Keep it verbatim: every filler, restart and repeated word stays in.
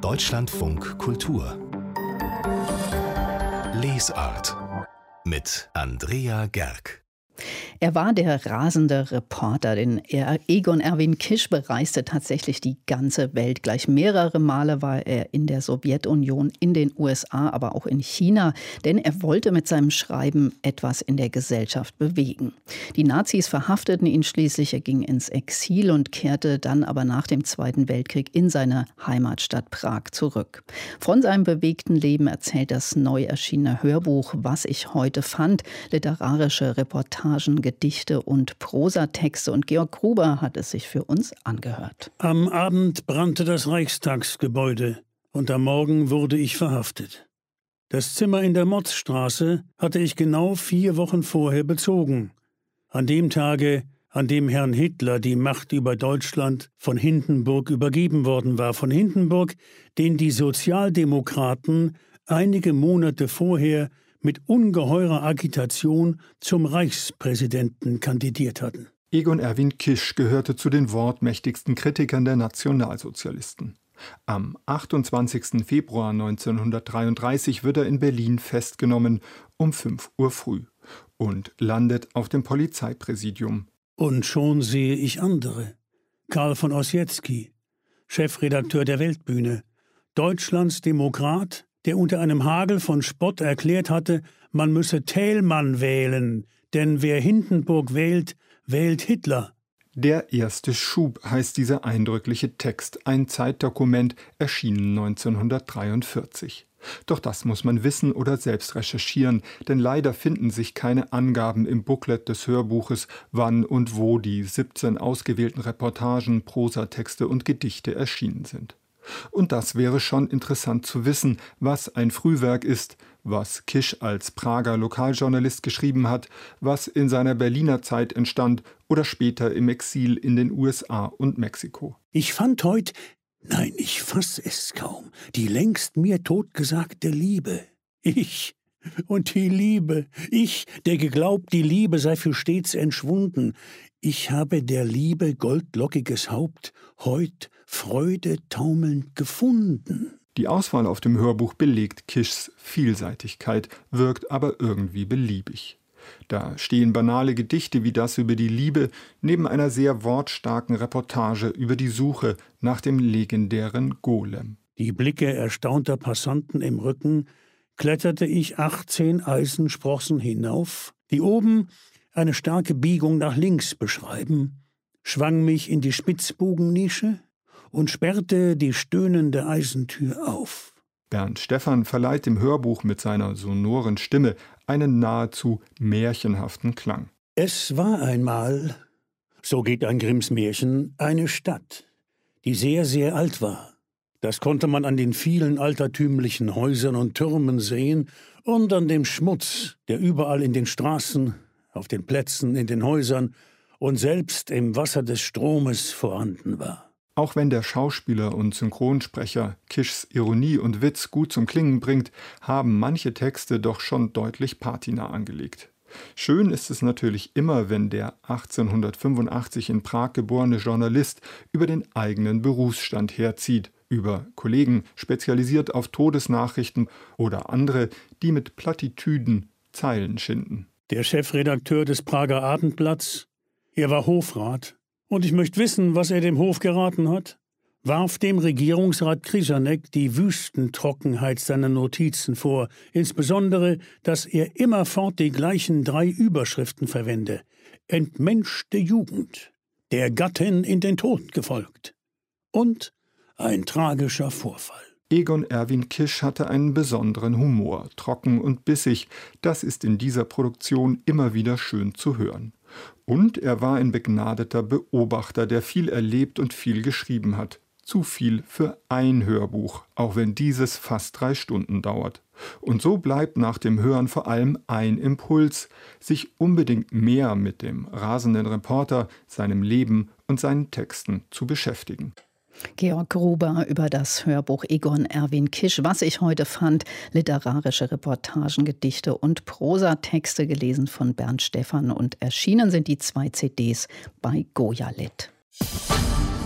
Deutschlandfunk Kultur Lesart mit Andrea Gerg. Er war der rasende Reporter, denn er, Egon Erwin Kisch bereiste tatsächlich die ganze Welt. Gleich mehrere Male war er in der Sowjetunion, in den U S A, aber auch in China, denn er wollte mit seinem Schreiben etwas in der Gesellschaft bewegen. Die Nazis verhafteten ihn schließlich, er ging ins Exil und kehrte dann aber nach dem Zweiten Weltkrieg in seine Heimatstadt Prag zurück. Von seinem bewegten Leben erzählt das neu erschienene Hörbuch Was ich heute fand, literarische Reportagen, Gedichte und Prosatexte. Und Georg Gruber hat es sich für uns angehört. Am Abend brannte das Reichstagsgebäude und am Morgen wurde ich verhaftet. Das Zimmer in der Motzstraße hatte ich genau vier Wochen vorher bezogen. An dem Tage, an dem Herrn Hitler die Macht über Deutschland von Hindenburg übergeben worden war. Von Hindenburg, den die Sozialdemokraten einige Monate vorher mit ungeheurer Agitation zum Reichspräsidenten kandidiert hatten. Egon Erwin Kisch gehörte zu den wortmächtigsten Kritikern der Nationalsozialisten. Am achtundzwanzigsten Februar neunzehnhundertdreiunddreißig wird er in Berlin festgenommen um fünf Uhr früh und landet auf dem Polizeipräsidium. Und schon sehe ich andere. Karl von Ossietzky, Chefredakteur der Weltbühne, Deutschlands Demokrat, der unter einem Hagel von Spott erklärt hatte, man müsse Thälmann wählen, denn wer Hindenburg wählt, wählt Hitler. Der erste Schub heißt dieser eindrückliche Text, ein Zeitdokument, erschienen neunzehnhundertdreiundvierzig. Doch das muss man wissen oder selbst recherchieren, denn leider finden sich keine Angaben im Booklet des Hörbuches, wann und wo die siebzehn ausgewählten Reportagen, Prosatexte und Gedichte erschienen sind. Und das wäre schon interessant zu wissen, was ein Frühwerk ist, was Kisch als Prager Lokaljournalist geschrieben hat, was in seiner Berliner Zeit entstand oder später im Exil in den U S A und Mexiko. Ich fand heut, nein, ich fass es kaum, die längst mir totgesagte Liebe. Ich und die Liebe, ich, der geglaubt, die Liebe sei für stets entschwunden. Ich habe der Liebe goldlockiges Haupt heut Freude taumelnd gefunden. Die Auswahl auf dem Hörbuch belegt Kischs Vielseitigkeit, wirkt aber irgendwie beliebig. Da stehen banale Gedichte wie das über die Liebe neben einer sehr wortstarken Reportage über die Suche nach dem legendären Golem. Die Blicke erstaunter Passanten im Rücken kletterte ich achtzehn Eisensprossen hinauf, die oben eine starke Biegung nach links beschreiben, schwang mich in die Spitzbogennische und sperrte die stöhnende Eisentür auf. Bernd Stephan verleiht dem Hörbuch mit seiner sonoren Stimme einen nahezu märchenhaften Klang. Es war einmal, so geht ein Grimms Märchen, eine Stadt, die sehr, sehr alt war. Das konnte man an den vielen altertümlichen Häusern und Türmen sehen und an dem Schmutz, der überall in den Straßen, auf den Plätzen, in den Häusern und selbst im Wasser des Stromes vorhanden war. Auch wenn der Schauspieler und Synchronsprecher Kischs Ironie und Witz gut zum Klingen bringt, haben manche Texte doch schon deutlich patina angelegt. Schön ist es natürlich immer, wenn der achtzehnhundertfünfundachtzig in Prag geborene Journalist über den eigenen Berufsstand herzieht, über Kollegen spezialisiert auf Todesnachrichten oder andere, die mit Plattitüden Zeilen schinden. Der Chefredakteur des Prager Abendblatts, er war Hofrat, und ich möchte wissen, was er dem Hof geraten hat, warf dem Regierungsrat Krysanek die Wüstentrockenheit seiner Notizen vor, insbesondere, dass er immerfort die gleichen drei Überschriften verwende. Entmenschte Jugend, der Gattin in den Tod gefolgt und ein tragischer Vorfall. Egon Erwin Kisch hatte einen besonderen Humor, trocken und bissig. Das ist in dieser Produktion immer wieder schön zu hören. Und er war ein begnadeter Beobachter, der viel erlebt und viel geschrieben hat. Zu viel für ein Hörbuch, auch wenn dieses fast drei Stunden dauert. Und so bleibt nach dem Hören vor allem ein Impuls, sich unbedingt mehr mit dem rasenden Reporter, seinem Leben und seinen Texten zu beschäftigen. Georg Gruber über das Hörbuch Egon Erwin Kisch, was ich heute fand, literarische Reportagen, Gedichte und Prosatexte, gelesen von Bernd Stephan, und erschienen sind die zwei C Ds bei Goyalit.